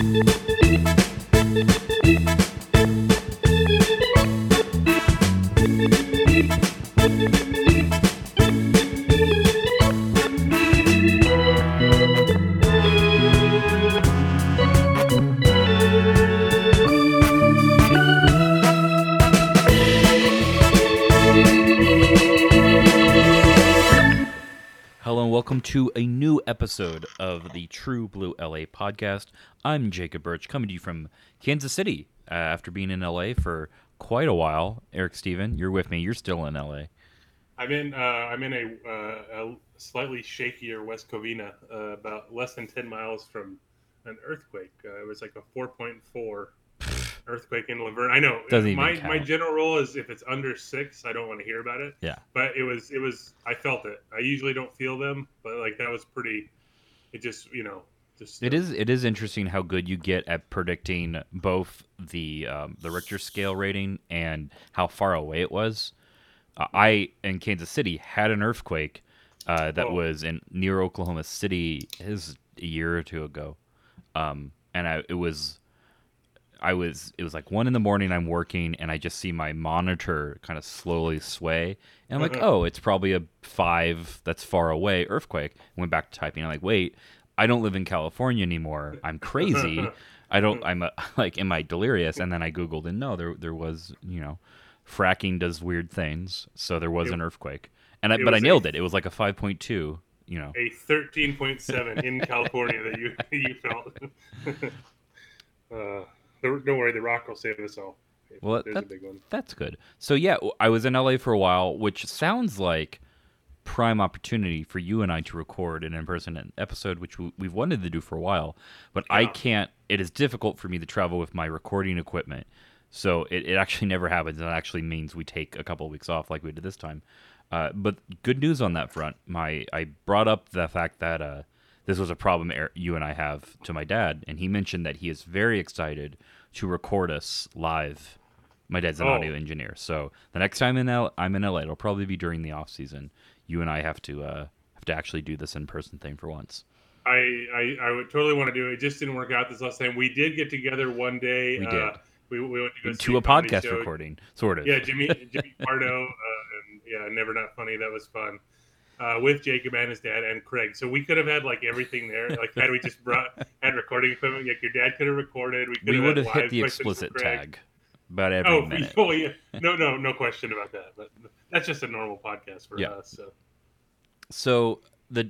Hello and welcome to a new episode of the True Blue LA podcast. I'm Jacob Birch, coming to you from Kansas City after being in LA for quite a while. Eric Steven, you're with me. You're still in LA. I'm in a slightly shakier West Covina, about less than 10 miles from an earthquake. It was like a 4.4 earthquake in Laverne. I know. Doesn't even my count. general rule is if it's under 6, I don't want to hear about it. Yeah. But it was. I felt it. I usually don't feel them, but like that was pretty. It just It is interesting how good you get at predicting both the Richter scale rating and how far away it was. I in Kansas City had an earthquake that was near Oklahoma City. It was a year or two ago, and it was like 1 a.m. I'm working, and I just see my monitor kind of slowly sway, and I'm like, oh, it's probably a 5 that's far away earthquake. I went back to typing. I'm like, wait, I don't live in California anymore. I'm crazy. I'm like, am I delirious? And then I Googled, and no, there was, fracking does weird things, so there was an earthquake, but I nailed it. It was like a 5.2. A 13.7 in California that you felt. Don't worry, the rock will save us all. Well, there's a big one. That's good. So yeah, I was in LA for a while, which sounds like prime opportunity for you and I to record an in-person episode, which we've wanted to do for a while, but yeah. I can't. It is difficult for me to travel with my recording equipment. So it actually never happens, and it actually means we take a couple of weeks off like we did this time. But good news on that front. I brought up the fact that this was a problem you and I have to my dad, and he mentioned that he is very excited to record us live. My dad's an audio engineer, so the next time I'm in LA, it'll probably be during the off season. You and I have to actually do this in-person thing for once. I would totally want to do it. It just didn't work out this last time. We did get together one day. We did. We went to go to a podcast show. Recording, sort of. Yeah, Jimmy Pardo, and yeah, Never Not Funny. That was fun. With Jacob and his dad and Craig. So we could have had like everything there. Like had we just had recording equipment, like your dad could have recorded. We would have hit the explicit tag about every minute. Oh yeah, no question about that. But that's just a normal podcast for us. So the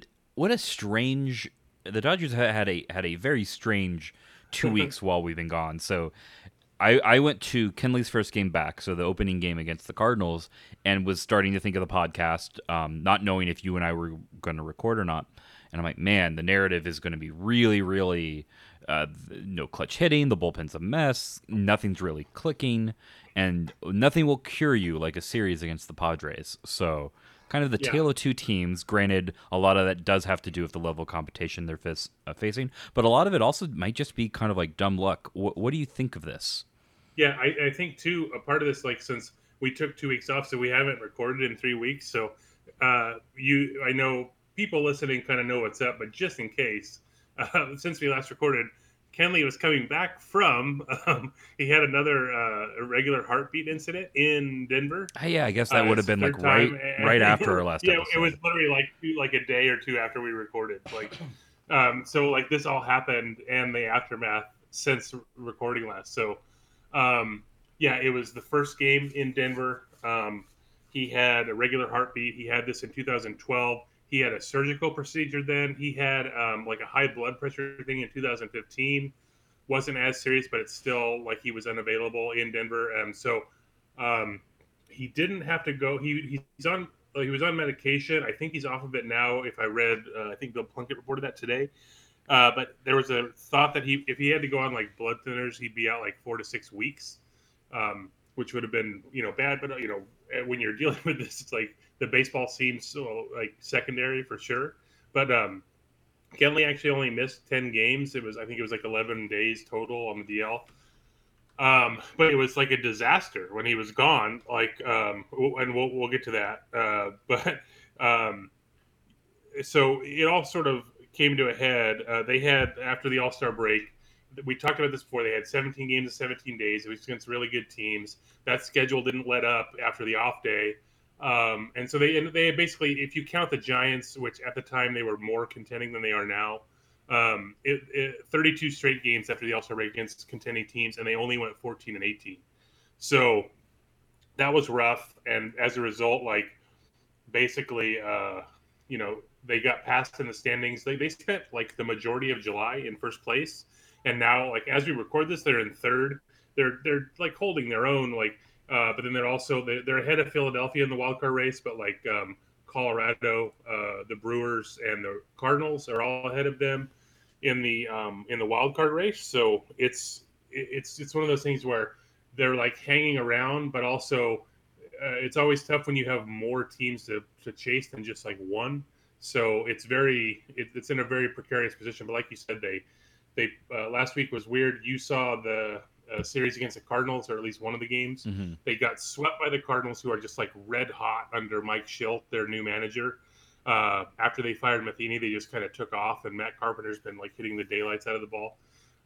Dodgers had a very strange 2 weeks while we've been gone. So I went to Kenley's first game back, so the opening game against the Cardinals, and was starting to think of the podcast, not knowing if you and I were going to record or not. And I'm like, man, the narrative is going to be really, really no clutch hitting. The bullpen's a mess. Nothing's really clicking, and nothing will cure you like a series against the Padres. So kind of the tale of two teams. Granted, a lot of that does have to do with the level of competition they're facing, but a lot of it also might just be kind of like dumb luck. What do you think of this? Yeah, I think too, a part of this, like since we took 2 weeks off, so we haven't recorded in 3 weeks. So I know people listening kind of know what's up, but just in case, since we last recorded, Kenley was coming back from, he had another irregular heartbeat incident in Denver. Yeah, I guess that would have been like right after our last episode. It was literally like a day or two after we recorded. Like, so like this all happened and the aftermath since recording last. So, it was the first game in Denver. He had a regular heartbeat. He had this in 2012. He had a surgical procedure then. He had like a high blood pressure thing in 2015. Wasn't as serious, but it's still like he was unavailable in Denver. He didn't have to go. He was on medication. I think he's off of it now. If I read, I think Bill Plunkett reported that today. But there was a thought that if he had to go on like blood thinners, he'd be out like 4 to 6 weeks, which would have been, bad. But, when you're dealing with this, it's like the baseball seems so like secondary for sure. But Kenley actually only missed 10 games. I think it was like 11 days total on the DL. But it was like a disaster when he was gone. Like, and we'll get to that. So it all sort of came to a head. They had, after the All-Star break, we talked about this before. They had 17 games in 17 days. It was against really good teams. That schedule didn't let up after the off day. And so they basically, if you count the Giants, which at the time they were more contending than they are now, 32 straight games after the All-Star break against contending teams, and they only went 14-18. So that was rough. And as a result, like basically, they got passed in the standings. They spent like the majority of July in first place, and now like as we record this, they're in third. They're like holding their own, like, but then they're ahead of Philadelphia in the wild card race, but like Colorado, the Brewers, and the Cardinals are all ahead of them in the wild card race. So it's one of those things where they're like hanging around, but also it's always tough when you have more teams to chase than just like one. So it's in a very precarious position. But like you said, they last week was weird. You saw the series against the Cardinals, or at least one of the games. Mm-hmm. They got swept by the Cardinals, who are just like red hot under Mike Schilt, their new manager. After they fired Matheny, they just kind of took off, and Matt Carpenter's been like hitting the daylights out of the ball.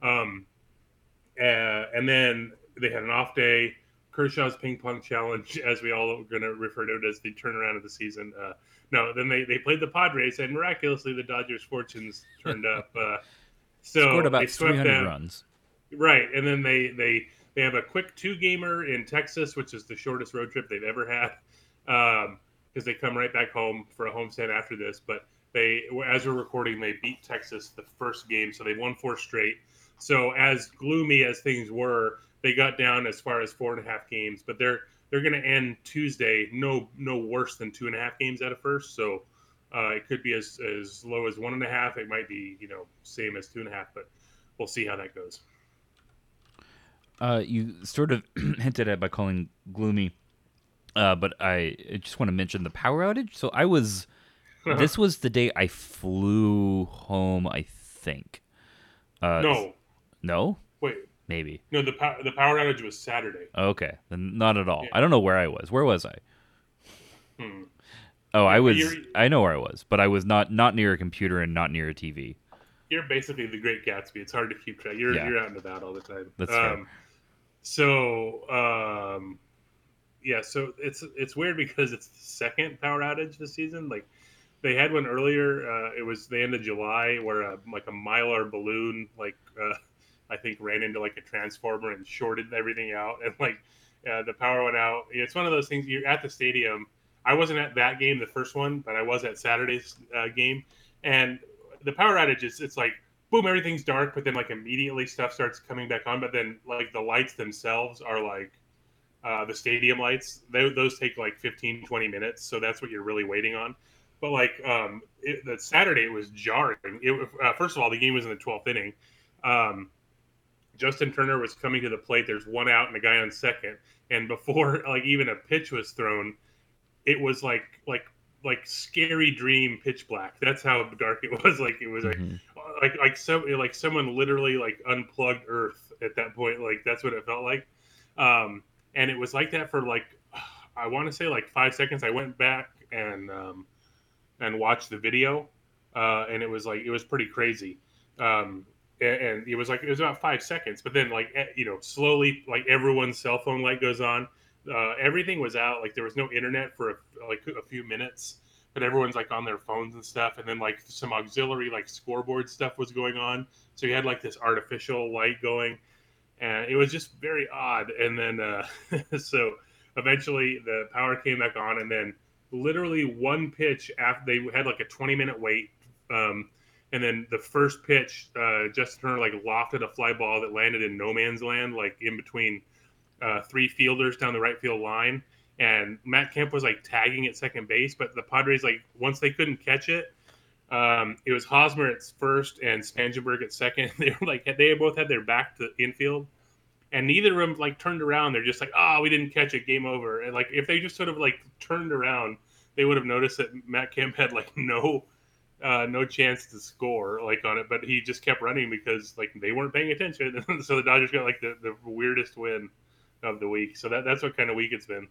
And then they had an off day. Kershaw's ping pong challenge, as we all are going to refer to it as the turnaround of the season. No, then they played the Padres, and miraculously the Dodgers' fortunes turned up. So scored about they swept 300 them. runs. Right, and then they have a quick 2-gamer in Texas, which is the shortest road trip they've ever had, because they come right back home for a homestand after this. But as we're recording, they beat Texas the first game, so they won 4 straight. So as gloomy as things were, they got down as far as 4.5 games, but they're going to end Tuesday no worse than 2.5 games out of first. So it could be as low as 1.5. It might be same as 2.5, but we'll see how that goes. You sort of hinted at by calling gloomy, but I just want to mention the power outage. So this was the day I flew home, I think. No? Wait. Maybe. No, the power outage was Saturday. Okay, then not at all. Yeah. I don't know where I was. Where was I? Oh, I know where I was, but I was not near a computer and not near a TV. You're basically the Great Gatsby. It's hard to keep track. You're out and about all the time. That's fair. So so it's weird because it's the second power outage this season. Like they had one earlier. It was the end of July where a Mylar balloon I think ran into like a transformer and shorted everything out, and the power went out. It's one of those things. You're at the stadium. I wasn't at that game, the first one, but I was at Saturday's game, and the power outage it's like boom, everything's dark, but then like immediately stuff starts coming back on. But then like the lights themselves are like the stadium lights. Those take like 15, 20 minutes, so that's what you're really waiting on. But the Saturday it was jarring. First of all, the game was in the 12th inning. Justin Turner was coming to the plate. There's one out and a guy on second. And before even a pitch was thrown, it was like scary dream pitch black. That's how dark it was. It was like someone literally unplugged Earth at that point. That's what it felt like. And it was like that for I want to say 5 seconds. I went back and watched the video, and it was pretty crazy. And it was about 5 seconds, but then slowly everyone's cell phone light goes on. Everything was out. There was no internet for a few minutes, but everyone's on their phones and stuff. And then some auxiliary scoreboard stuff was going on. So you had this artificial light going, and it was just very odd. And then so eventually the power came back on, and then literally one pitch after they had a 20-minute wait. And then the first pitch, Justin Turner lofted a fly ball that landed in no man's land, in between 3 fielders down the right field line. And Matt Kemp was tagging at second base, but the Padres once they couldn't catch it, it was Hosmer at first and Spangenberg at second. They were they both had their back to the infield, and neither of them turned around. They're just we didn't catch it, game over. And if they just sort of turned around, they would have noticed that Matt Kemp had no chance to score on it, but he just kept running because they weren't paying attention. So the Dodgers got the weirdest win of the week. So that's what kind of week it's been.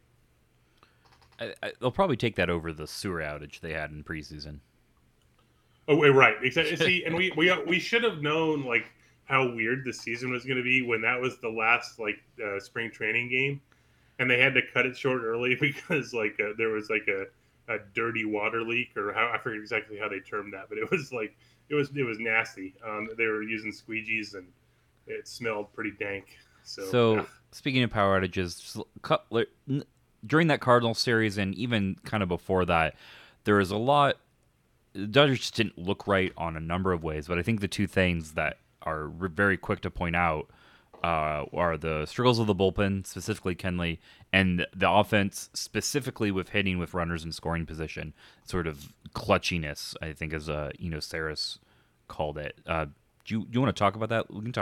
They'll probably take that over the sewer outage they had in preseason. Oh, right, exactly. See, and we should have known how weird the season was going to be when that was the last like spring training game, and they had to cut it short early because like there was like a dirty water leak, or how I forget exactly how they termed that, but it was like it was nasty. They were using squeegees and it smelled pretty dank. So So speaking of power outages, during that Cardinals series and even kind of before that, there was a lot. The Dodgers just didn't look right on a number of ways, but I think the two things that are very quick to point out are the struggles of the bullpen, specifically Kenley, and the offense, specifically with hitting with runners in scoring position, sort of clutchiness. I think, as Saris called it. Do you want to talk about that? We can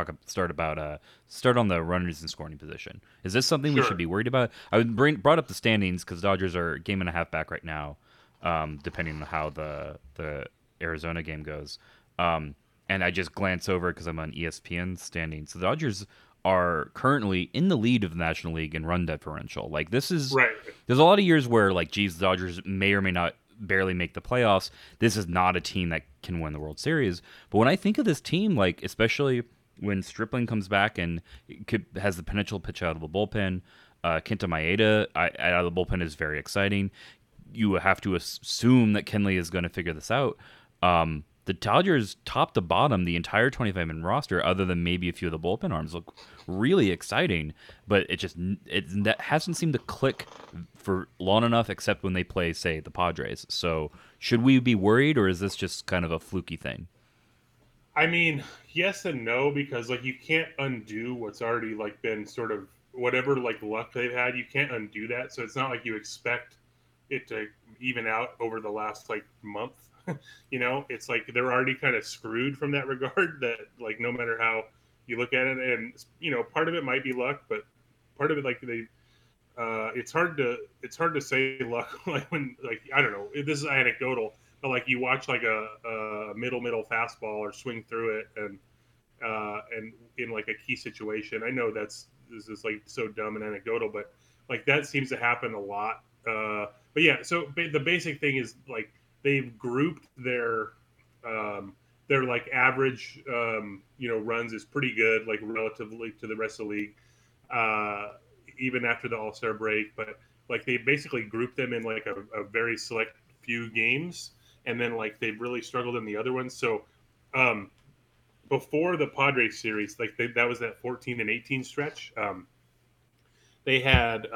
start on the runners in scoring position. Is this something we should sure. be worried about? I would brought up the standings because Dodgers are a game and a half back right now, depending on how the Arizona game goes. And I just glance over because I'm on ESPN standings. So the Dodgers are currently in the lead of the National League in run differential. Like this is Right. there's a lot of years where like geez, the Dodgers may or may not barely make the playoffs. This is not a team that can win the World Series. But when I think of this team, like especially when Stripling comes back and has the potential to pitch out of the bullpen, Kenta Maeda out of the bullpen is very exciting. You have to assume that Kenley is going to figure this out. The Dodgers, top to bottom, the entire 25-man roster, other than maybe a few of the bullpen arms, look really exciting. But that hasn't seemed to click for long enough, except when they play, say, the Padres. So should we be worried, or is this just kind of a fluky thing? I mean, yes and no, because like you can't undo what's already like been sort of whatever like luck they've had. You can't undo that. So it's not like you expect it to even out over the last like month. It's like they're already kind of screwed from that regard. That like no matter how you look at it, and part of it might be luck, but part of it like it's hard to say luck like when like I don't know, this is anecdotal, but like you watch like a middle fastball or swing through it, and in like a key situation. I know this is like so dumb and anecdotal, but like that seems to happen a lot. But yeah, so the basic thing is like they've grouped their like average runs is pretty good like relatively to the rest of the league, uh, even after the All Star break. But like they basically grouped them in like a very select few games, and then like they've really struggled in the other ones. So um, before the Padres series, like that was that 14 and 18 stretch. They had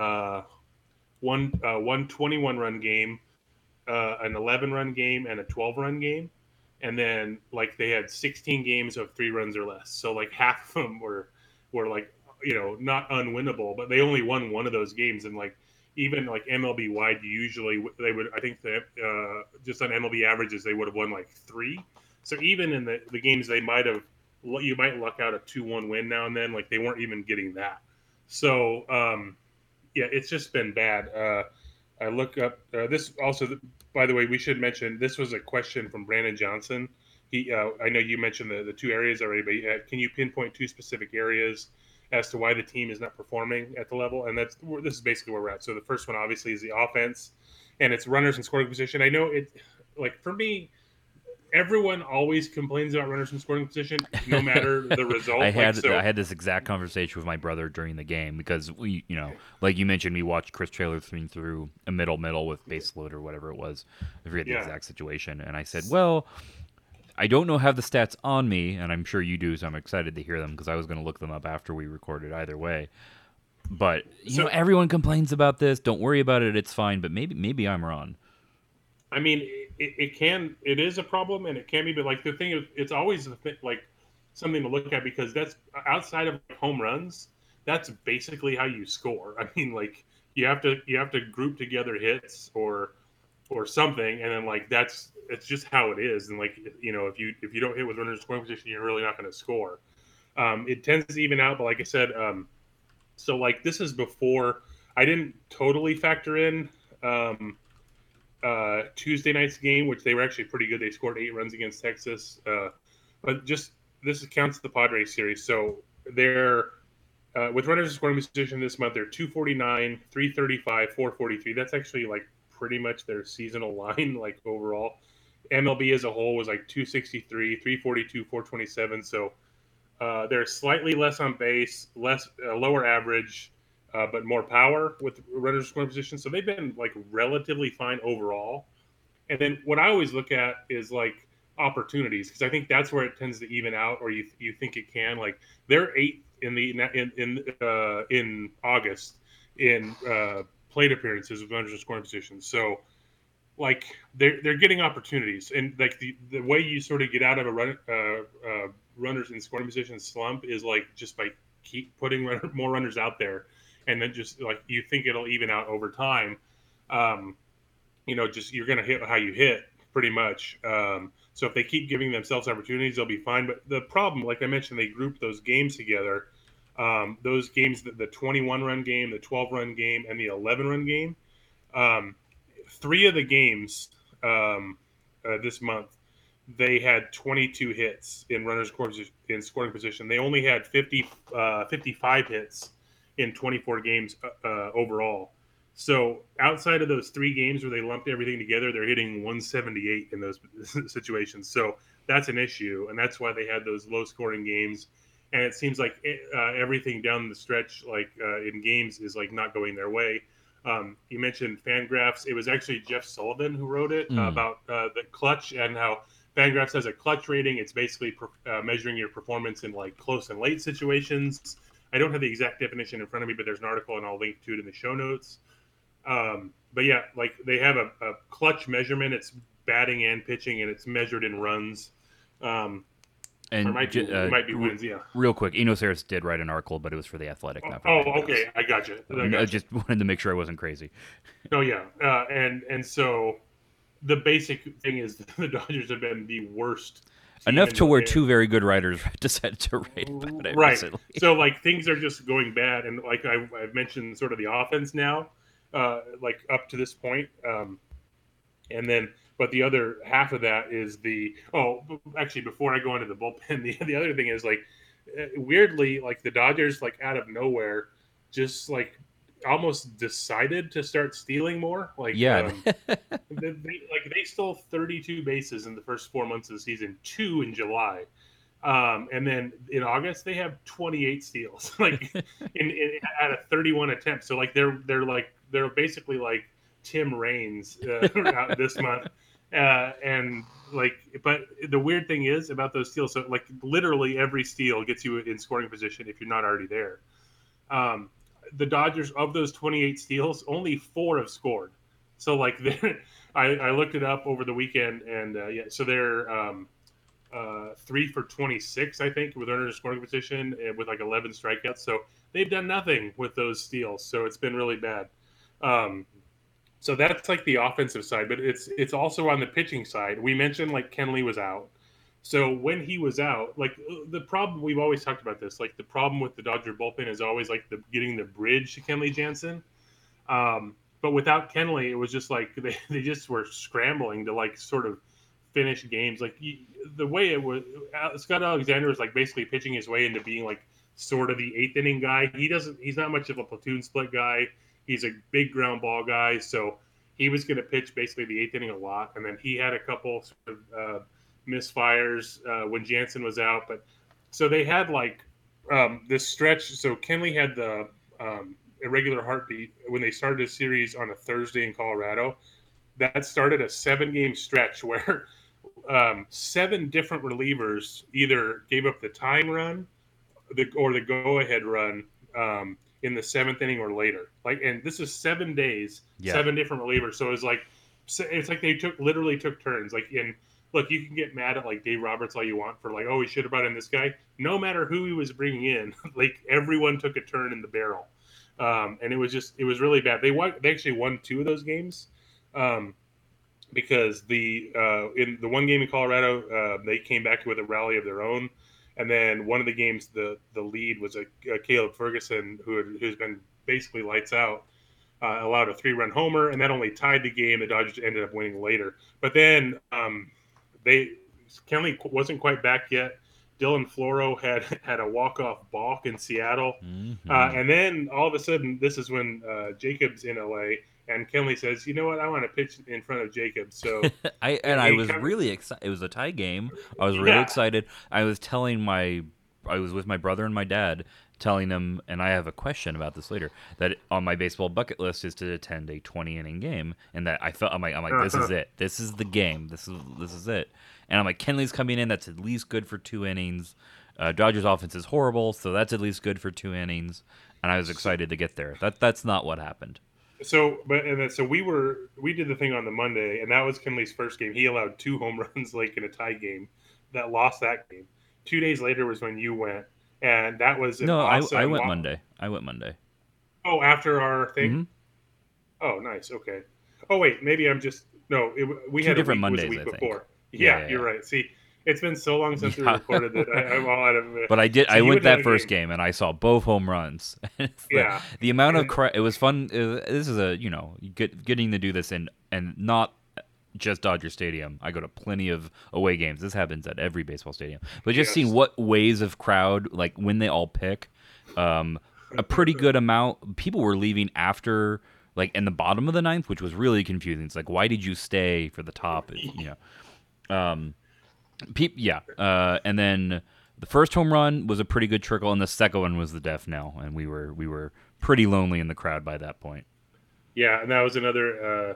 one 21 run game, an 11 run game, and a 12 run game, and then like they had 16 games of 3 runs or less. So like half of them were like not unwinnable, but they only won one of those games. And like even like MLB wide, usually they would, I think that just on MLB averages they would have won like 3. So even in the games they might have, you might luck out a 2-1 win now and then. Like they weren't even getting that. So yeah, it's just been bad. I look up this also. By the way, we should mention this was a question from Brandon Johnson. I know you mentioned the two areas already, but can you pinpoint 2 specific areas as to why the team is not performing at the level? And this is basically where we're at. So the first one obviously is the offense, and it's runners in scoring position. I know it, like for me, everyone always complains about runners in scoring position, no matter the I result. Like had so, I had this exact conversation with my brother during the game because like you mentioned, we watched Chris Taylor through a middle with base load or whatever it was. I forget the yeah. exact situation, and I said, "Well, I don't know have the stats on me, and I'm sure you do, so I'm excited to hear them because I was going to look them up after we recorded either way." But So everyone complains about this. Don't worry about it; it's fine. But maybe I'm wrong. I mean, it is a problem, and it can be, but like the thing is, it's always like something to look at because that's outside of home runs. That's basically how you score. I mean, like you have to group together hits or something, and then like it's just how it is. And like if you don't hit with runners in scoring position, you're really not going to score. It tends to even out, but like I said, so like this is before I didn't totally factor in. Tuesday night's game, which they were actually pretty good. They scored 8 runs against Texas, but just this counts the Padres series. So they're with runners in scoring position this month. They're 249, 335, 443. That's actually like pretty much their seasonal line, like overall. MLB as a whole was like 263, 342, 427. So they're slightly less on base, less lower average, but more power with runners in scoring position. So they've been like relatively fine overall. And then what I always look at is like opportunities because I think that's where it tends to even out, or you think it can. Like they're eighth in the in August in plate appearances with runners in scoring positions. So like they're getting opportunities, and like the way you sort of get out of a runners in scoring position slump is like just by keep putting more runners out there, and then just like you think it'll even out over time. Um, just you're going to hit how you hit pretty much. So if they keep giving themselves opportunities, they'll be fine. But the problem, like I mentioned, they group those games together. Those games, the 21 run game, the 12 run game, and the 11 run game. Um, three of the games this month, they had 22 hits in runners in scoring position. They only had 55 hits in 24 games overall. So outside of those three games where they lumped everything together, they're hitting 178 in those situations. So that's an issue, and that's why they had those low scoring games. And it seems like everything down the stretch, like in games, is like not going their way. You mentioned Fangraphs. It was actually Jeff Sullivan who wrote it Mm. about the clutch and how Fangraphs has a clutch rating. It's basically measuring your performance in like close and late situations. I don't have the exact definition in front of me, but there's an article and I'll link to it in the show notes. But yeah, like they have a clutch measurement. It's batting and pitching, and it's measured in runs. Um, or And it might be wins. Yeah. real quick, Enos Harris did write an article, but it was for the Athletic, not for Oh, Fangraphs. okay. I got you. So, I got you. just wanted to make sure I wasn't crazy. Oh yeah, and so the basic thing is the Dodgers have been the worst team Enough in to the where two very good writers decided to write about it right. recently. So like things are just going bad, and like I've mentioned, sort of the offense now, like up to this point, and then but the other half of that is actually before I go into the bullpen, the other thing is like weirdly like the Dodgers like out of nowhere just like almost decided to start stealing more like Yeah. they stole 32 bases in the first 4 months of the season, two in July, and then in August they have 28 steals, like out of 31 attempts. So like they're basically like Tim Raines this month, and like, but the weird thing is about those steals. So like literally every steal gets you in scoring position if you're not already there. Um, the Dodgers, of those 28 steals, only four have scored. So like I looked it up over the weekend, and yeah, so they're 3 for 26, I think, with runners in scoring position with like 11 strikeouts. So they've done nothing with those steals. So it's been really bad. Um, so that's like the offensive side, but it's also on the pitching side. We mentioned like Kenley was out. So when he was out, like the problem, we've always talked about this, like the problem with the Dodger bullpen is always like getting the bridge to Kenley Jansen. But without Kenley, it was just like they just were scrambling to like sort of finish games. Like the way it was, Scott Alexander was like basically pitching his way into being like sort of the eighth inning guy. He's not much of a platoon split guy. He's a big ground ball guy. So he was going to pitch basically the eighth inning a lot. And then he had a couple sort of misfires when Jansen was out. But so they had like this stretch. So Kenley had the irregular heartbeat when they started a series on a Thursday in Colorado. That started a 7-game stretch where seven different relievers either gave up the tying run or the go-ahead run in the seventh inning or later. Like, and this is 7 days, Yeah. seven different relievers. So it's like they literally took turns. Like, in look, you can get mad at like Dave Roberts all you want for like, oh, we should have brought in this guy. No matter who he was bringing in, like everyone took a turn in the barrel, and it was really bad. They actually won two of those games. Because in the one game in Colorado, they came back with a rally of their own, and then one of the games, the lead was a Caleb Ferguson who's been basically lights out, allowed a 3-run homer, and that only tied the game. The Dodgers ended up winning later, but then they Kenley wasn't quite back yet. Dylan Floro had a walk-off balk in Seattle, Mm-hmm. and then all of a sudden, this is when Jacobs in LA, and Kenley says, "You know what? I want to pitch in front of Jacobs." So I was really excited. It was a tie game. I was really yeah, excited. I was telling my I was with my brother and my dad, telling them, and I have a question about this later, that on my baseball bucket list is to attend a 20 inning game, and that I'm like, this is it. This is the game. This is it. And I'm like, Kenley's coming in. That's at least good for 2 innings. Dodgers offense is horrible, so that's at least good for 2 innings. And I was excited to get there. That's not what happened. So, we did the thing on the Monday, and that was Kenley's first game. He allowed 2 home runs like in a tie game that lost that game. 2 days later was when you went, and that was an No, I awesome. went Monday. I went Monday. Oh, after our thing. Hmm. Oh, nice. Okay. Oh, wait. Maybe I'm just no. We Two had a different week. It was a Mondays, week I think. before. Yeah, Yeah, yeah, you're yeah. right. See, it's been so long since we Yeah. recorded that I'm all out of it. But I did. So I you went to that first game, and I saw both home runs. It's Yeah, the amount of and it was fun. This is getting to do this and not just Dodger Stadium. I go to plenty of away games. This happens at every baseball stadium. But just seeing yes, what ways of crowd, like when they all pick, a pretty good amount. People were leaving after, like in the bottom of the ninth, which was really confusing. It's like, why did you stay for the top? Yeah. And then the first home run was a pretty good trickle, and the second one was the death knell, and we were pretty lonely in the crowd by that point. yeah, and that was another.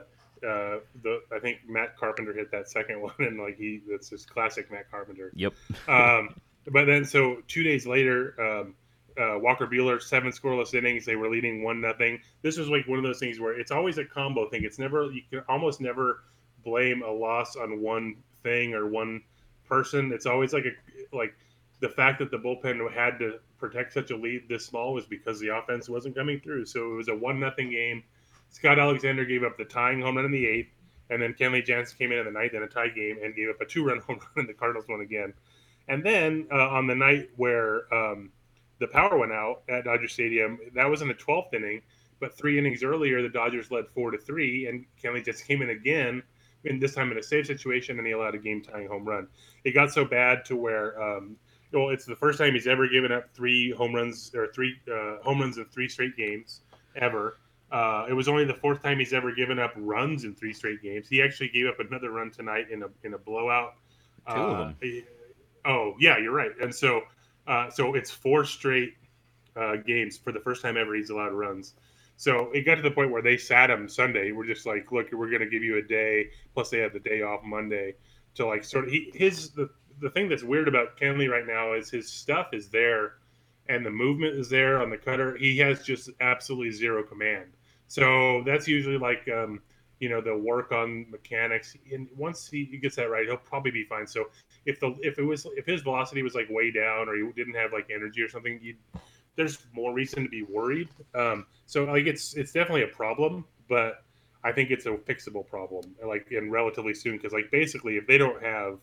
I think Matt Carpenter hit that second one, and that's just classic Matt Carpenter. Yep. Um, but then, so 2 days later, Walker Buehler 7 scoreless innings. They were leading 1-0. This was like one of those things where it's always a combo thing. It's never you can almost never blame a loss on one thing or one person. It's always like the fact that the bullpen had to protect such a lead this small was because the offense wasn't coming through. So it was a 1-0 game. Scott Alexander gave up the tying home run in the eighth, and then Kenley Jansen came in the ninth in a tie game and gave up a 2-run home run, and the Cardinals won again. And then on the night where the power went out at Dodger Stadium, that was in the 12th inning. But 3 innings earlier, the Dodgers led 4-3, and Kenley just came in again, and this time in a save situation, and he allowed a game-tying home run. It got so bad to where, it's the first time he's ever given up 3 home runs in 3 straight games ever. It was only the 4th time he's ever given up runs in 3 straight games. He actually gave up another run tonight in a blowout. Two of them. Oh yeah, you're right. And so it's 4 straight games for the first time ever he's allowed runs. So it got to the point where they sat him Sunday. We're just like, look, we're going to give you a day. Plus they had the day off Monday to like sort of the thing that's weird about Kenley right now is his stuff is there and the movement is there on the cutter. He has just absolutely zero command. So that's usually like, they'll work on mechanics, and once he gets that right, he'll probably be fine. So if his velocity was like way down, or he didn't have like energy or something, there's more reason to be worried. So like it's definitely a problem, but I think it's a fixable problem, like in relatively soon, because like basically if they don't have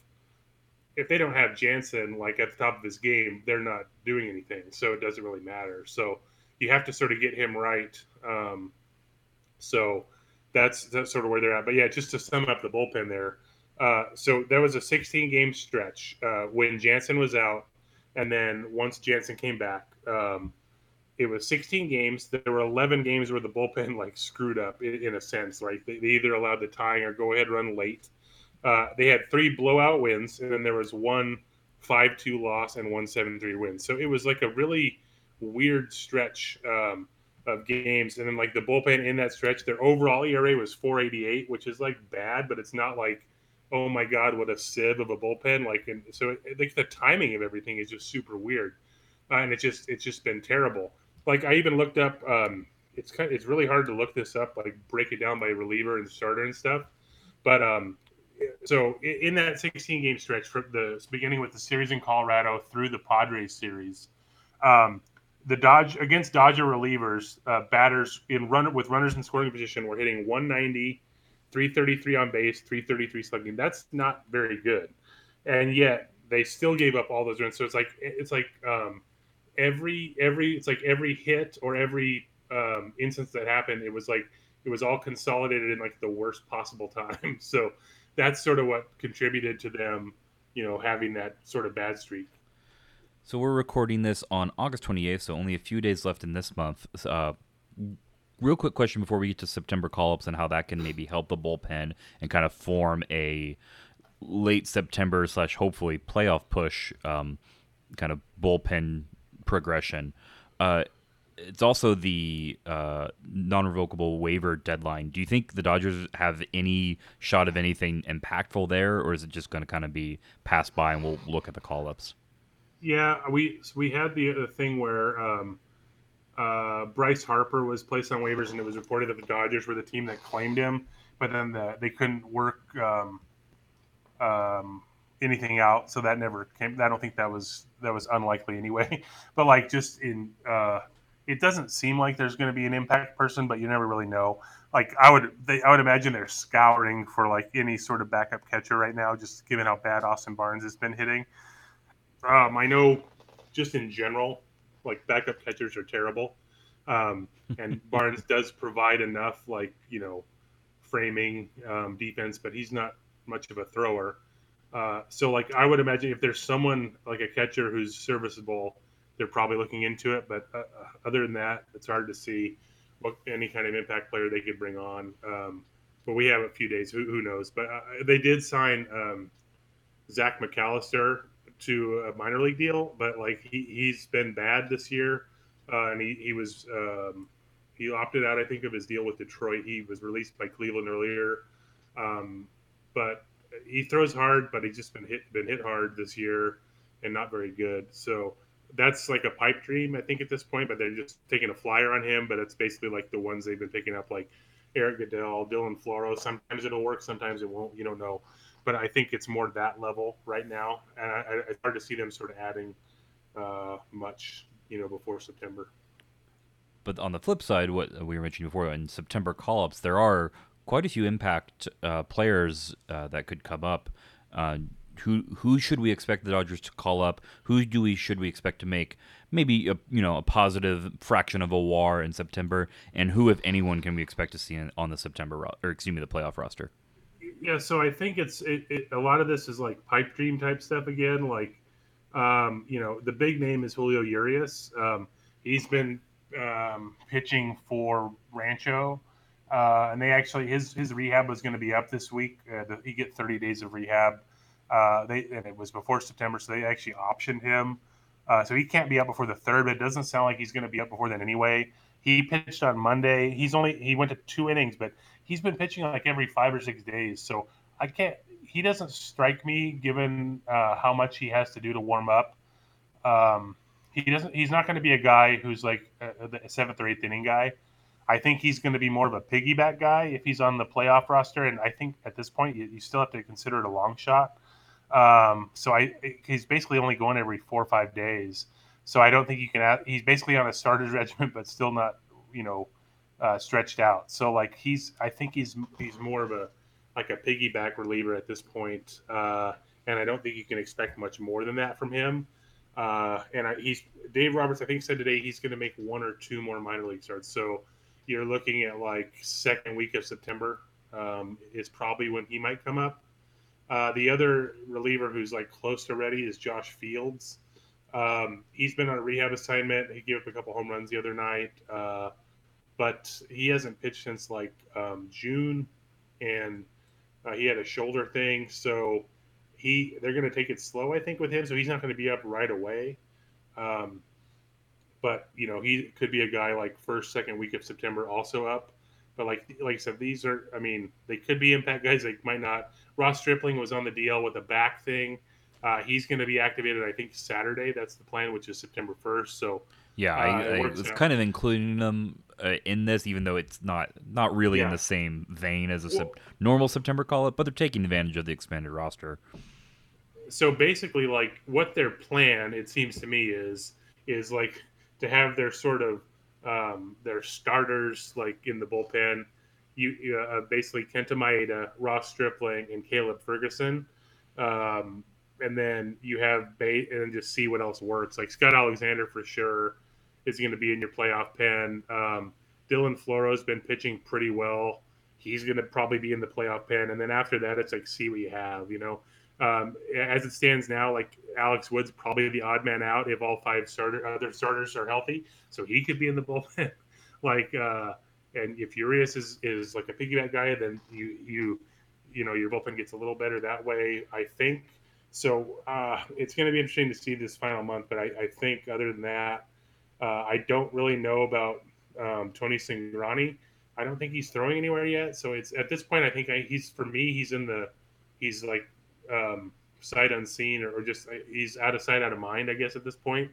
Jansen like at the top of his game, they're not doing anything. So it doesn't really matter. So you have to sort of get him right. So that's sort of where they're at. But yeah, just to sum up the bullpen there. So there was a 16-game stretch when Jansen was out, and then once Jansen came back, it was 16 games. There were 11 games where the bullpen like screwed up in a sense. Like they either allowed the tying or go ahead run late. They had 3 blowout wins, and then there was one 5-2 loss and one 7-3 win. So it was like a really weird stretch of games. And then like the bullpen in that stretch, their overall ERA was 4.88, which is like bad, but it's not like, oh my God, what a sieve of a bullpen. And so like the timing of everything is just super weird. And it's just been terrible. Like I even looked up, it's really hard to look this up, like break it down by reliever and starter and stuff. But so in that 16-game stretch, from the beginning with the series in Colorado through the Padres series, against Dodger relievers, batters with runners in scoring position were hitting 190, 333 on base, 333 slugging. That's not very good, and yet they still gave up all those runs. So it's like every hit or every instance that happened, it was all consolidated in like the worst possible time. So that's sort of what contributed to them, having that sort of bad streak. So we're recording this on August 28th, so only a few days left in this month. Real quick question before we get to September call-ups and how that can maybe help the bullpen and kind of form a late September / hopefully playoff push. kind of bullpen progression. Uh, it's also the non-revocable waiver deadline. Do you think the Dodgers have any shot of anything impactful there, or is it just going to kind of be passed by and we'll look at the call-ups? Yeah, we had the thing where Bryce Harper was placed on waivers, and it was reported that the Dodgers were the team that claimed him, but then they couldn't work um, anything out, so that never came. I don't think that was unlikely anyway. But like just in, it doesn't seem like there's going to be an impact person, but you never really know. Like I would imagine they're scouring for like any sort of backup catcher right now, just given how bad Austin Barnes has been hitting. I know, just in general, like backup catchers are terrible, and Barnes does provide enough, like framing defense, but he's not much of a thrower. So, like, I would imagine if there's someone like a catcher who's serviceable, they're probably looking into it. But other than that, it's hard to see what any kind of impact player they could bring on. But we have a few days. Who knows? But they did sign Zach McAllister to a minor league deal, but like he's been bad this year, and he opted out, I think, of his deal with Detroit. He was released by Cleveland earlier, um, but he throws hard, but he's just been hit hard this year and not very good. So that's like a pipe dream, I think, at this point. But they're just taking a flyer on him. But it's basically like the ones they've been picking up, like Eric Goodell, Dylan Floro. Sometimes it'll work, sometimes it won't. You don't know. But I think it's more that level right now, and it's hard to see them sort of adding much, before September. But on the flip side, what we were mentioning before, in September call-ups, there are quite a few impact players that could come up. Who should we expect the Dodgers to call up? Who should we expect to make maybe a positive fraction of a WAR in September? And who, if anyone, can we expect to see on the the playoff roster? Yeah, so I think a lot of this is like pipe dream type stuff again. Like, the big name is Julio Urias. He's been pitching for Rancho, and they actually his rehab was going to be up this week. He get 30 days of rehab. And it was before September, so they actually optioned him. So he can't be up before the third, but it doesn't sound like he's going to be up before then anyway. He pitched on Monday. He went to 2 innings, but he's been pitching like every 5 or 6 days. So I can't. He doesn't strike me given how much he has to do to warm up. Um, he doesn't. He's not going to be a guy who's like a seventh or eighth inning guy. I think he's going to be more of a piggyback guy if he's on the playoff roster. And I think at this point you still have to consider it a long shot. He's basically only going every 4 or 5 days. So I don't think you can. He's basically on a starter's regimen, but still not, stretched out. So like I think he's more of a like a piggyback reliever at this point, and I don't think you can expect much more than that from him. He's Dave Roberts. I think said today he's going to make one or two more minor league starts. So you're looking at like second week of September is probably when he might come up. The other reliever who's like close to ready is Josh Fields. He's been on a rehab assignment. He gave up a couple home runs the other night, but he hasn't pitched since like June, and he had a shoulder thing. So they're going to take it slow, I think, with him. So he's not going to be up right away. Um, but he could be a guy like first, second week of September also up. But like I said, these are, I mean, they could be impact guys. They might not. Ross Stripling was on the DL with a back thing. He's going to be activated, I think, Saturday. That's the plan, which is September 1st. So Yeah, it I works was out. kind of including them in this, even though it's not really in Yeah. the same vein as a Well, normal September call up, but they're taking advantage of the expanded roster. so basically, like what their plan, it seems to me, is like to have their sort of their starters like in the bullpen. Basically Kenta Maeda, Ross Stripling, and Caleb Ferguson, um, and then you have bait and just see what else works. Like Scott Alexander for sure is going to be in your playoff pen. Dylan Floro's been pitching pretty well. He's going to probably be in the playoff pen, and then after that, it's like see what you have. As it stands now, like Alex Wood's probably the odd man out if all other starters are healthy, so he could be in the bullpen. like, and if Urias is like a piggyback guy, then your bullpen gets a little better that way, I think. So it's going to be interesting to see this final month. But I think other than that, I don't really know about Tony Singrani. I don't think he's throwing anywhere yet. So it's at this point, I think he's for me, he's like sight unseen or just he's out of sight, out of mind. I guess at this point.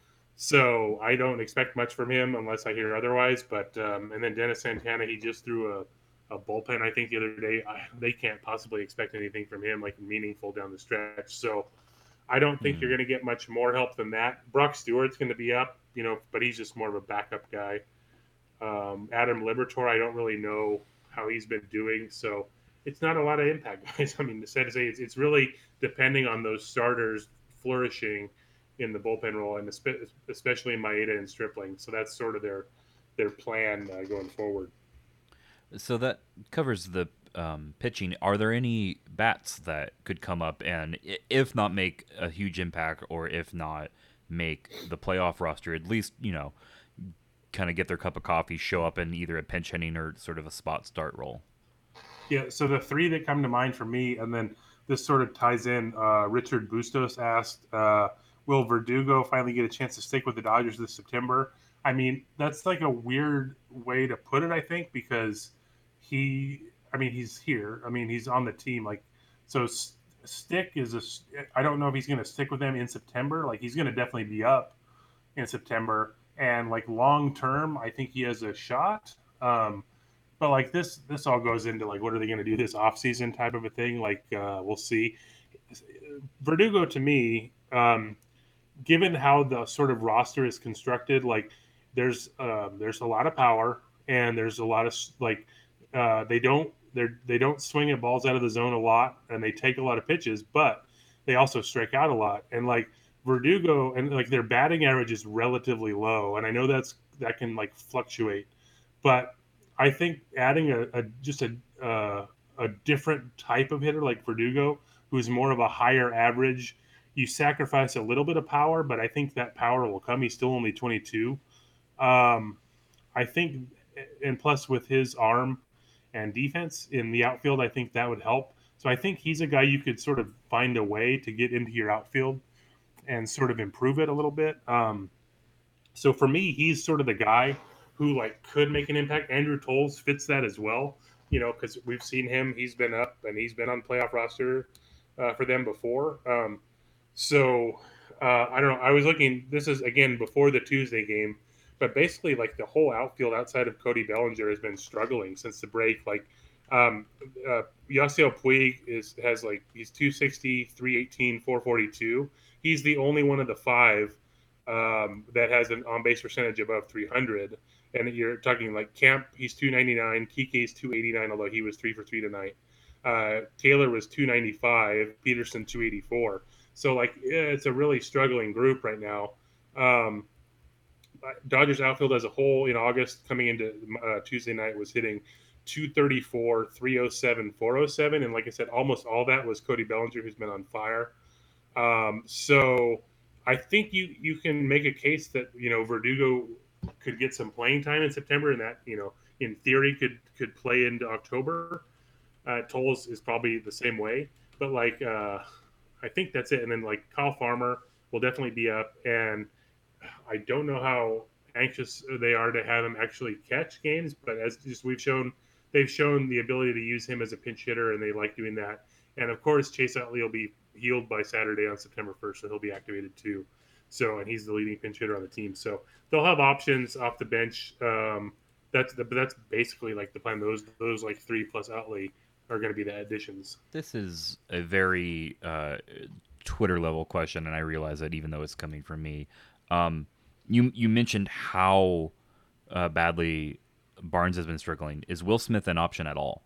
So I don't expect much from him unless I hear otherwise. But and then Dennis Santana, he just threw a bullpen. I think the other day they can't possibly expect anything from him like meaningful down the stretch. So I don't think you're Hmm. going to get much more help than that. Brock Stewart's going to be up, but he's just more of a backup guy. Adam Libertor, I don't really know how he's been doing, so it's not a lot of impact, guys. I mean, sad to say, it's really depending on those starters flourishing in the bullpen role, and especially Maeda and Stripling. So that's sort of their plan going forward. So that covers the pitching. Are there any bats that could come up and, if not make a huge impact, or if not make the playoff roster, at least kind of get their cup of coffee, show up in either a pinch hitting or sort of a spot start role? Yeah, so the three that come to mind for me, and then this sort of ties in. Richard Bustos asked, "Will Verdugo finally get a chance to stick with the Dodgers this September?" I mean, that's like a weird way to put it, I think, because he's here. I mean, he's on the team. Like, so stick is I don't know if he's going to stick with them in September. Like, he's going to definitely be up in September, and like long term, I think he has a shot. But like this all goes into like what are they going to do this offseason type of a thing. Like we'll see. Verdugo to me, given how the sort of roster is constructed, like there's a lot of power and there's a lot of like they don't swing at balls out of the zone a lot and they take a lot of pitches, but they also strike out a lot. And like Verdugo and like their batting average is relatively low, and I know that can like fluctuate, but I think adding a different type of hitter like Verdugo, who's more of a higher average, you sacrifice a little bit of power, but I think that power will come. He's still only 22. Um, I think, and plus with his arm and defense in the outfield, I think that would help. So I think he's a guy you could sort of find a way to get into your outfield and sort of improve it a little bit. So for me, he's sort of the guy who like could make an impact. Andrew Tolles fits that as well, because we've seen him. He's been up and he's been on playoff roster for them before. So I don't know. I was looking. This is again before the Tuesday game, but basically like the whole outfield outside of Cody Bellinger has been struggling since the break. Like um, Yasiel Puig has like he's 260, 318, 442. He's the only one of the five that has an on base percentage above 300. And you're talking like Camp, he's 299. Kike's 289, although he was 3 for 3 tonight. Taylor was 295. Peterson 284. So like it's a really struggling group right now. Um, Dodgers outfield as a whole in August coming into Tuesday night was hitting 234, 307, 407, and like I said, almost all that was Cody Bellinger, who's been on fire. So I think you can make a case that Verdugo could get some playing time in September, and that in theory could play into October. Tolles is probably the same way, but like I think that's it. And then like Kyle Farmer will definitely be up, and I don't know how anxious they are to have him actually catch games, but as just they've shown the ability to use him as a pinch hitter, and they like doing that. And of course, Chase Utley will be healed by Saturday on September 1st, so he'll be activated too. So, and he's the leading pinch hitter on the team, so they'll have options off the bench. That's basically like the plan. Those like three plus Utley are going to be the additions. This is a very Twitter level question, and I realize that even though it's coming from me. Um, you mentioned how badly Barnes has been struggling. Is Will Smith an option at all?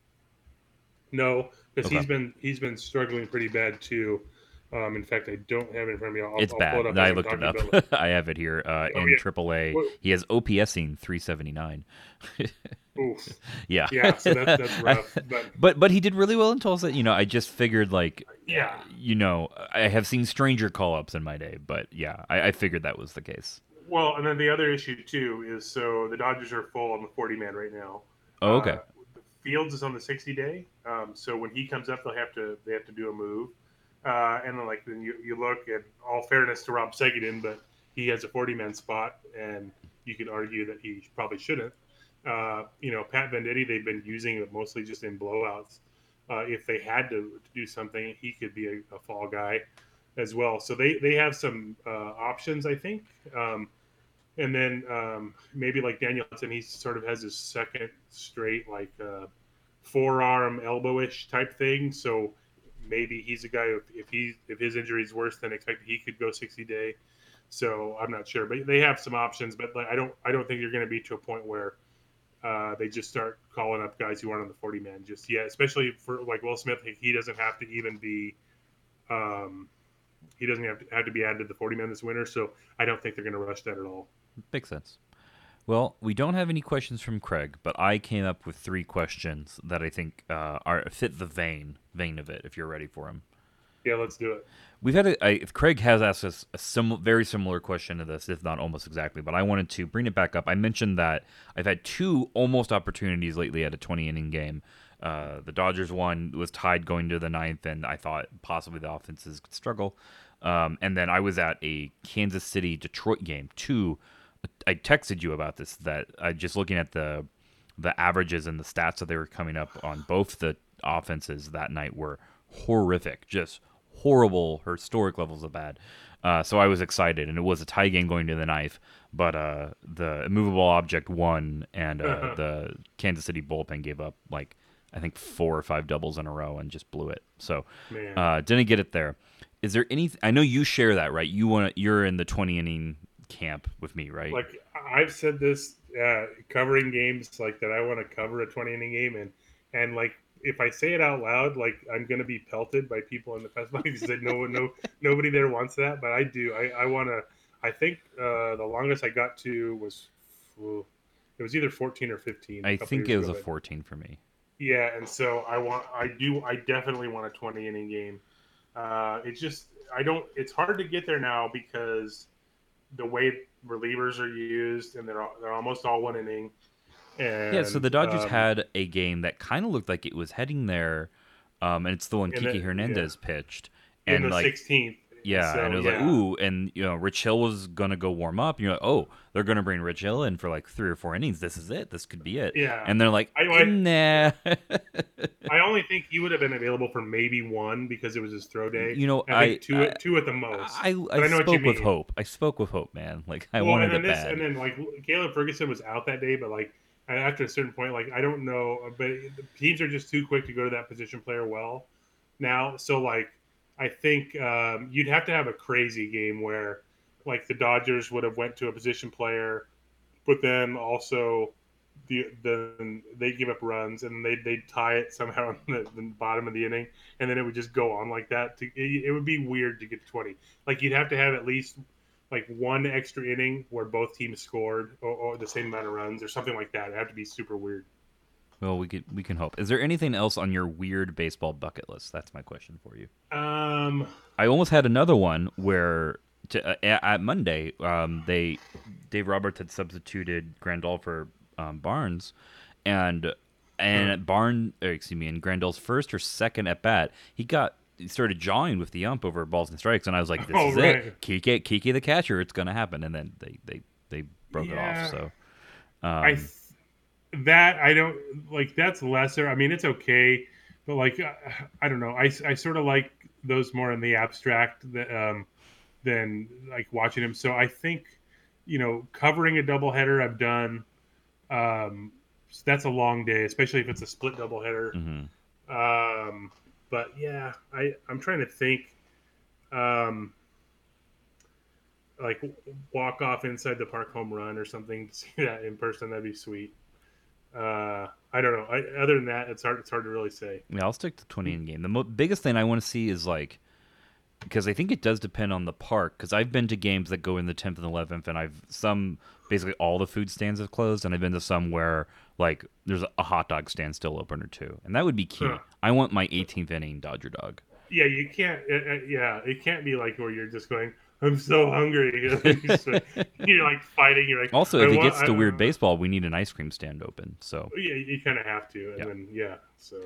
No, because Okay. he's been struggling pretty bad too. In fact, I don't have it in front of me. It's I'll pull it bad. up as I I'm looked it talking up. about. I have it here Oh in yeah. AAA. What, He has OPSing 379. oof. Yeah. Yeah. So that's rough. But but he did really well in Tulsa. I just figured like yeah. I have seen stranger call ups in my day, but yeah, I figured that was the case. Well, and then the other issue too is so the Dodgers are full on the 40 man right now. Oh, okay. Fields is on the 60 day, so when he comes up, they have to do a move. And then you look at all fairness to Rob Segedin, but he has a 40-man spot, and you could argue that he probably shouldn't. Pat Venditti, they've been using it mostly just in blowouts. If they had to do something, he could be a fall guy as well. So they have some options, I think. And then maybe like Daniel Hudson, he sort of has his second straight like forearm elbowish type thing. So maybe he's a guy if his injury is worse than expected, he could go 60-day. So I'm not sure, but they have some options. But like, I don't think you're going to be to a point where they just start calling up guys who aren't on the 40 man just yet. Especially for like Will Smith, he doesn't have to even be. He doesn't have to be added to the 40 man this winter, so I don't think they're going to rush that at all. Makes sense. Well, we don't have any questions from Craig, but I came up with 3 questions that I think are fit the vein of it. If you're ready for them, Yeah, let's do it. we've had Craig has asked us a very similar question to this, if not almost exactly. But I wanted to bring it back up. I mentioned that I've had 2 almost opportunities lately at a 20 inning game. The Dodgers one was tied going to the 9th, and I thought possibly the offenses could struggle. And then I was at a Kansas City Detroit game too. I texted you about this, that just looking at the averages and the stats that they were coming up on both the offenses that night were horrific, just horrible, historic levels of bad. So I was excited, and it was a tie game going to the ninth, but the immovable object won, and the Kansas City bullpen gave up like I think 4 or 5 doubles in a row and just blew it. So didn't get it there. Is there any? I know you share that, right? You're in the 20 inning camp with me, right? Like I've said this covering games like that I want to cover a 20 inning game, and like if I say it out loud, like I'm gonna be pelted by people in the press box that nobody there wants that, but I do. I want to. I think the longest I got to was it was either 14 or 15. I think it was a 14 for me. Yeah, and so I definitely want a 20 inning game. It's just I don't. It's hard to get there now because the way relievers are used, and they're almost all one inning. Yeah, so the And Dodgers had a game that kind of looked like it was heading there, and it's the one Kike Hernandez pitched, in and the like 16th. yeah, So, and it was like ooh, and Rich Hill was gonna go warm up, and you're like, oh, they're gonna bring Rich Hill in for like 3 or 4 innings. This is it. This could be it. Yeah, And they're like, nah. I only think he would have been available for maybe one because it was his throw day. I think two at the most. I know spoke with hope. I spoke with hope, man. Like I wanted it bad. And then like Caleb Ferguson was out that day, but like after a certain point, like I don't know, but teams are just too quick to go to that position player well now. So like I think you'd have to have a crazy game where like the Dodgers would have went to a position player, but then also they give up runs and they'd tie it somehow in the bottom of the inning, and then it would just go on like that. It would be weird to get to 20. Like you'd have to have at least like one extra inning where both teams scored or the same amount of runs or something like that. It'd have to be super weird. Well, we can hope. Is there anything else on your weird baseball bucket list? That's my question for you. I almost had another one where at Monday, Dave Roberts had substituted Grandal for Barnes, and in Grandal's first or second at bat, he started jawing with the ump over balls and strikes, and I was like, "This is it, Kike the catcher, it's gonna happen." And then they broke it off. So I don't like that's lesser. I mean, it's okay, but like I don't know. I sort of like those more in the abstract than like watching them. So I think covering a doubleheader I've done. That's a long day, especially if it's a split doubleheader. Mm-hmm. But yeah, I'm trying to think. Like walk off inside the park home run or something to see that in person. That'd be sweet. I don't know. Other than that, it's hard to really say. Yeah, I'll stick to 20 in game. The biggest thing I want to see is like, because I think it does depend on the park. Because I've been to games that go in the 10th and 11th, and basically all the food stands have closed, and I've been to some where like there's a hot dog stand still open or two, and that would be key. I want my 18th inning Dodger dog. Yeah, you can't. It can't be like where you're just going, I'm so hungry. You're like fighting. You're like. Also, if it gets to weird baseball, we need an ice cream stand open. So yeah, you kind of have to, and then yeah. So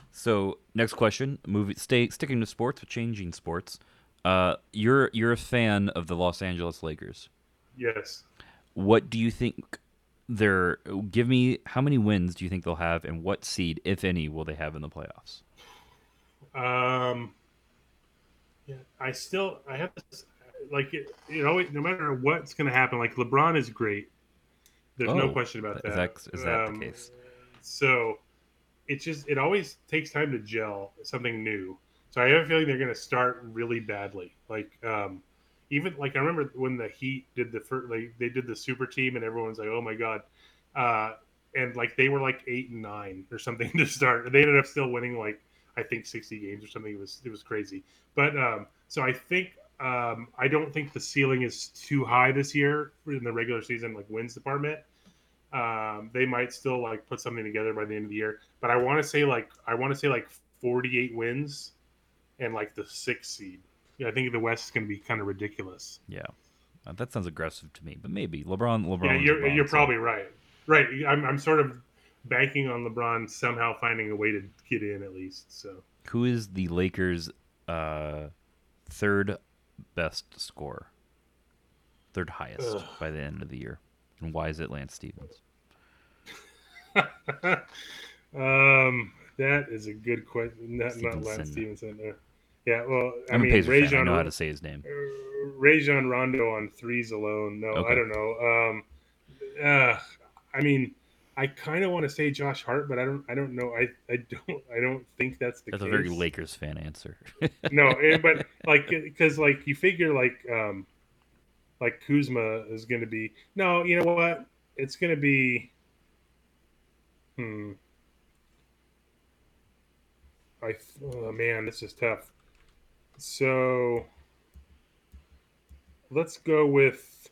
So next question, sticking to sports but changing sports. You're a fan of the Los Angeles Lakers. Yes. What do you think they're? Give me how many wins do you think they'll have, and what seed, if any, will they have in the playoffs? Um, yeah, I have this, like it always, no matter what's going to happen. Like LeBron is great. There's no Oh, question about is that. that the case? So it always takes time to gel something new. So I have a feeling they're going to start really badly. Even like I remember when the Heat did the first, like they did the super team and everyone's like, oh my god, uh, and like they were like 8 and 9 or something to start. They ended up still winning like I think 60 games or something. It was crazy. But so I think I don't think the ceiling is too high this year in the regular season like wins department. They might still like put something together by the end of the year. But I want to say like 48 wins and like the sixth seed. Yeah, I think the West is going to be kind of ridiculous. Yeah, that sounds aggressive to me, but maybe Yeah, LeBron's you're LeBron. So probably right. Right, I'm sort of banking on LeBron somehow finding a way to get in at least. So who is the Lakers' third best scorer, third highest by the end of the year, and why is it Lance Stevens? that is a good question. Not Lance Stevenson. Stevenson. Yeah, well, I I'm a mean Pacers fan. I know how to say his name. Rajon Rondo on threes alone. No, I Okay, don't know. Uh, I mean, I kind of want to say Josh Hart, but I don't know. I don't think that's the that's a very case. Lakers fan answer. No, but like because like you figure like Kuzma is going to be no. You know what? It's going to be. Hmm. Oh man, this is tough. So let's go with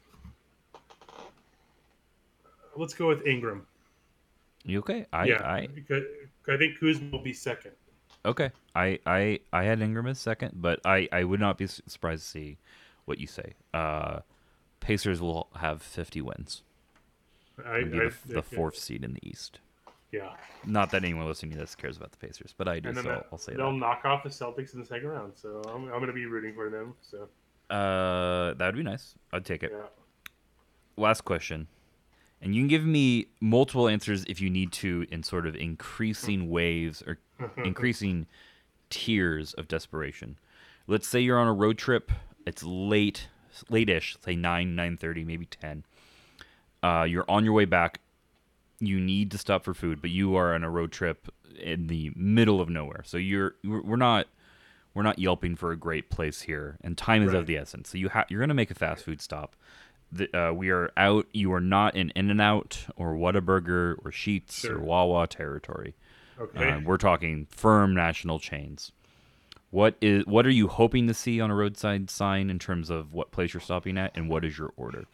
Ingram. You okay? Yeah, because I think Kuzma will be second. Okay. I had Ingram as second, but I would not be surprised to see what you say. Pacers will have 50 wins and be the fourth seed in the East. Yeah, Not that anyone listening to this cares about the Pacers, but I do, and then so I'll say they'll that. knock off the Celtics in the second round. So I'm going to be rooting for them. So That would be nice. I'd take it. yeah. Last question. And you can give me multiple answers if you need to in sort of increasing waves or increasing tiers of desperation. Let's say you're on a road trip. It's late-ish, say 9:30, maybe 10. You're on your way back. You need to stop for food, but you are on a road trip in the middle of nowhere. So we're not yelping for a great place here, and time is of Right. the essence. So you're going to make a fast food stop. We are out. You are not in In-N-Out or Whataburger or Sheetz or Sure. Wawa territory. Okay. We're talking firm national chains. What are you hoping to see on a roadside sign in terms of what place you're stopping at, and what is your order?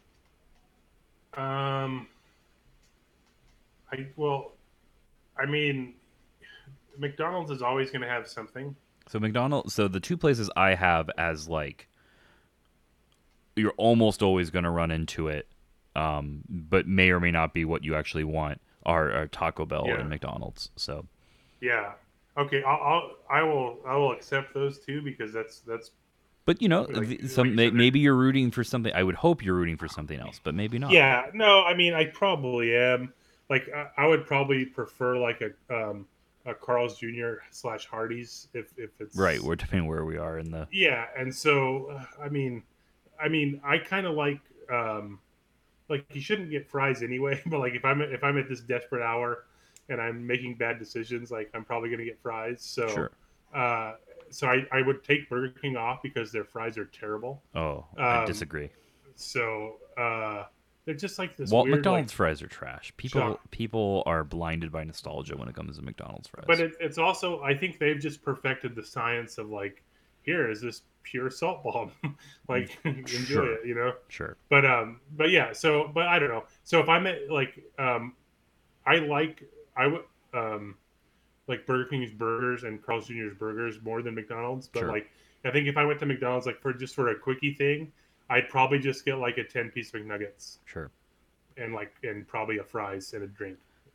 Um. Well, I mean, McDonald's is always going to have something. So McDonald's. So the two places I have as like you're almost always going to run into it, but may or may not be what you actually want are Taco Bell Yeah. and McDonald's. So, Yeah. Okay. I will accept those two because that's but you know, like you said. maybe you're rooting for something. I would hope you're rooting for something else, but maybe not. Yeah. No. I mean, I probably am. Like, I would probably prefer like a Carl's Jr. / Hardee's if Right, it's we're depending where we are in the. yeah. And so I mean, I kind of like you shouldn't get fries anyway. But like if I'm at this desperate hour and I'm making bad decisions, like I'm probably gonna get fries. Sure. Uh, so I would take Burger King off because their fries are terrible. Oh, I Um, disagree. so they're just like this Well, weird like McDonald's fries are trash. junk. People are blinded by nostalgia when it comes to McDonald's But fries. it's also I think they've just perfected the science of like here is this pure salt bomb, like enjoy Sure, it, you know. sure, But yeah. So but I don't know. So if I'm at like I like I would like Burger King's burgers and Carl's Jr.'s burgers more than McDonald's. But sure, like, I think if I went to McDonald's like for a quickie thing, I'd probably just get like a 10-piece McNuggets sure. and probably a fries and a drink.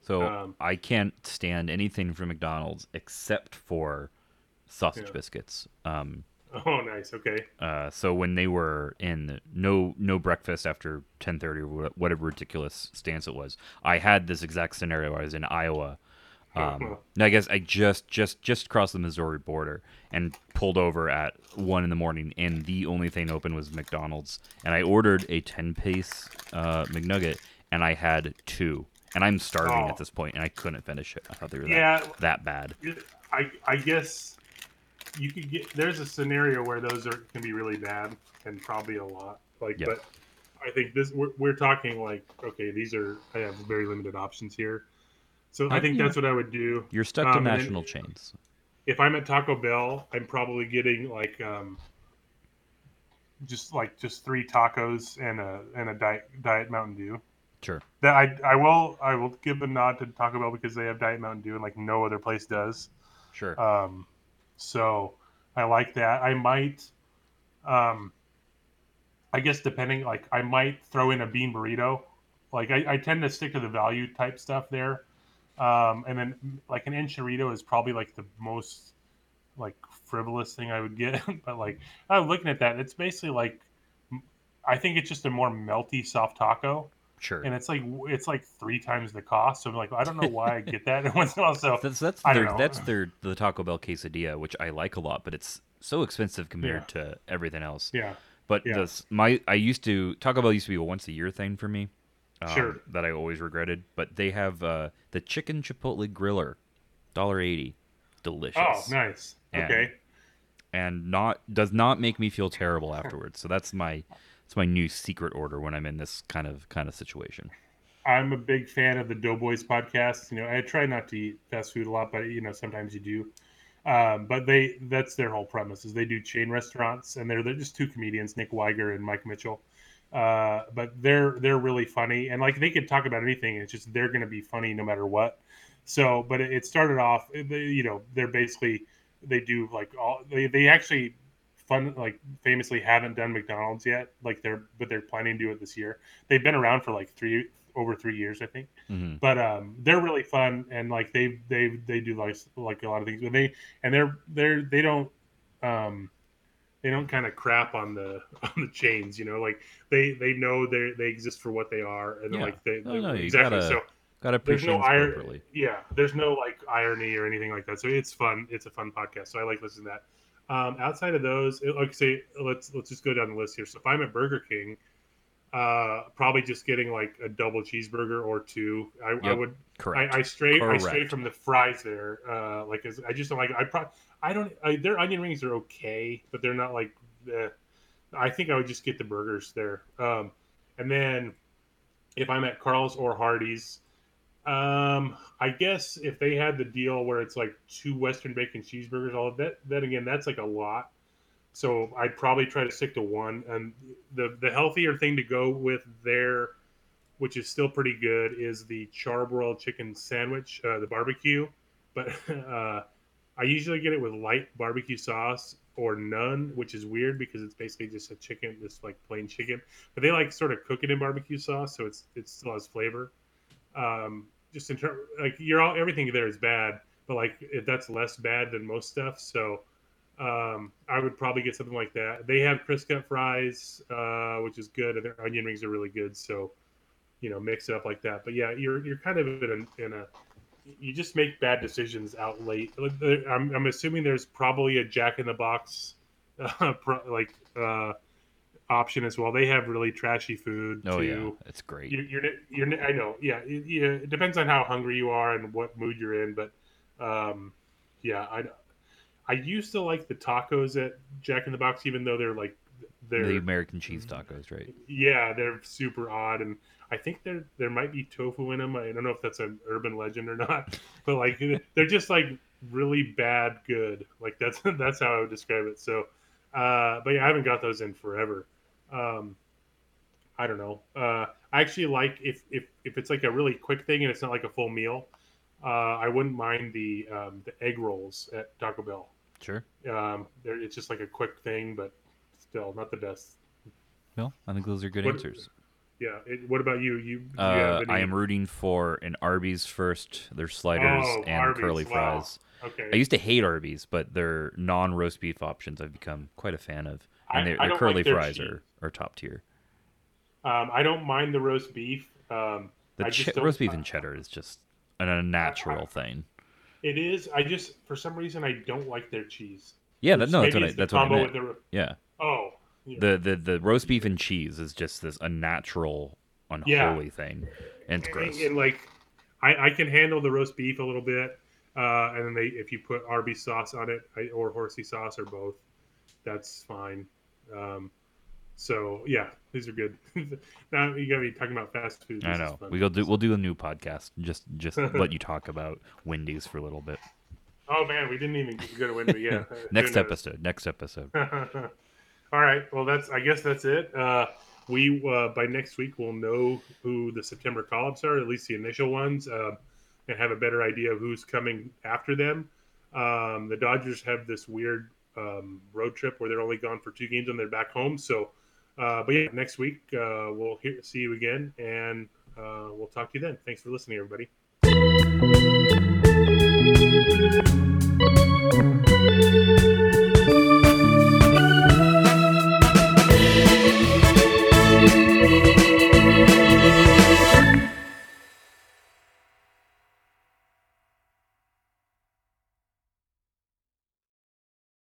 So Um, I can't stand anything from McDonald's except for sausage yeah. biscuits. Oh, nice. Okay. So when they were in no breakfast after 10:30 or whatever ridiculous stance it was, I had this exact scenario. I was in Iowa. I guess I just crossed the Missouri border and pulled over at 1 in the morning, and the only thing open was McDonald's. And I ordered a 10-piece McNugget, and I had two. And I'm starving at Oh, this point, and I couldn't finish it. I thought they were that yeah. that bad. I guess you could get. There's a scenario where those can be really bad and probably a lot. Like, Yep. but I think we're talking like, okay, these are I have very limited options here. So I think Yeah. that's what I would do. You're stuck to And then national chains. if I'm at Taco Bell, I'm probably getting like just three tacos and a diet Mountain Dew. Sure. That I will give a nod to Taco Bell because they have Diet Mountain Dew and like no other place does. Sure. Um, so I like that. I might, um, I guess depending, like I might throw in a bean burrito. Like I tend to stick to the value type stuff there. And then like an enchilada is probably like the most like frivolous thing I would get. But like I'm looking at that, it's basically like I think it's just a more melty soft taco Sure. and it's like three times the cost. So I'm like, I don't know why I get that once in a while. So That's I don't their know. the Taco Bell quesadilla, which I like a lot, but it's so expensive Yeah, compared to everything else. yeah, But yeah. this my I used to Taco Bell used to be a once a year thing for me, Sure. that I always regretted. But they have the chicken chipotle griller, $1.80, Oh, delicious, nice. and Okay. not does not make me feel terrible afterwards. So that's my new secret order when I'm in this kind of situation. I'm a big fan of the Doughboys podcast. You know, I try not to eat fast food a lot, but you know, sometimes you do. But that's their whole premise is they do chain restaurants and they're just two comedians, Nick Weiger and Mike Mitchell. But they're really funny and like they could talk about anything. It's just they're going to be funny no matter what. So, but it started off, you know, they're basically they do like all they actually fun like famously haven't done McDonald's yet. Like they're planning to do it this year. They've been around for like over 3 years, I think. Hmm. But they're really fun and like they do like a lot of things. But um, they don't kind of crap on the on the chains. You know, like they know they exist for what they are, and Yeah. like No, no, you exactly. So gotta there's appreciate no them appropriately. yeah, there's no like irony or anything like that. So it's fun. It's a fun podcast. So I like listening to that. Outside of those, like say, let's just go down the list here. So if I'm at Burger King, probably just getting like a double cheeseburger or two. I Yep. would Correct. I stray Correct. from the fries there. Like I just don't like I don't their onion rings are okay, but they're not like I think I would just get the burgers there. And then if I'm at Carl's or Hardee's, I guess if they had the deal where it's like two Western bacon cheeseburgers, all of that, then again, that's like a lot. So I'd probably try to stick to one. And the healthier thing to go with there, which is still pretty good, is the charbroiled chicken sandwich, the barbecue. But I usually get it with light barbecue sauce or none, which is weird because it's basically just a chicken, just like plain chicken. But they like sort of cook it in barbecue sauce, so it still has flavor. Just in terms, like you're all everything there is bad, but like if that's less bad than most stuff, so I would probably get something like that. They have crisp cut fries, which is good, and their onion rings are really good. So you know, mix it up like that. But yeah, you're kind of in a you just make bad decisions out late. I'm assuming there's probably a Jack in the Box like option as well. They have really trashy food Oh yeah, too. it's great. I know, yeah, it depends on how hungry you are and what mood you're in, but um, yeah, I used to like the tacos at Jack in the Box, even though The they're American cheese tacos, right? yeah, they're super odd, and I think there might be tofu in them. I don't know if that's an urban legend or not, but like they're just like really bad good. Like that's that's how I would describe it. So, but yeah, I haven't got those in forever. Um, I don't know. I actually like if it's like a really quick thing and it's not like a full meal. I wouldn't mind the egg rolls at Taco Bell. Sure. It's just like a quick thing, but still not the best. Well, I think those are good What answers. Yeah. What about you? You have any? I am rooting for an Arby's first, their sliders, Oh, and Arby's. curly Wow. fries. I Okay. used to hate Arby's, but their non-roast beef options I've become quite a fan of, and I their don't curly like their fries cheese. are top tier. I don't mind the roast beef. The I just don't. roast beef and cheddar is just an unnatural thing. It is. I just, for some reason, I don't like their cheese. Yeah, Which no, maybe it's the that's what I combo meant. with the. Yeah, Oh, yeah, the roast beef and cheese is just this unnatural, yeah. unholy thing, and it's gross. And like, I can handle the roast beef a little bit, and then if you put Arby's sauce on it, or horsey sauce or both, that's fine. Um, so yeah, these are good. Now you gotta be talking about fast food. I This is know. fun. We'll do a new podcast. Just let you talk about Wendy's for a little bit. Oh man, we didn't even go to window. Yeah, who Next knows? episode. Next episode. All right. Well, I guess that's it. We by next week we'll know who the September call-ups are, at least the initial ones, and have a better idea of who's coming after them. The Dodgers have this weird road trip where they're only gone for 2 games and they're back home. So, but yeah, next week we'll see you again, and we'll talk to you then. Thanks for listening, everybody.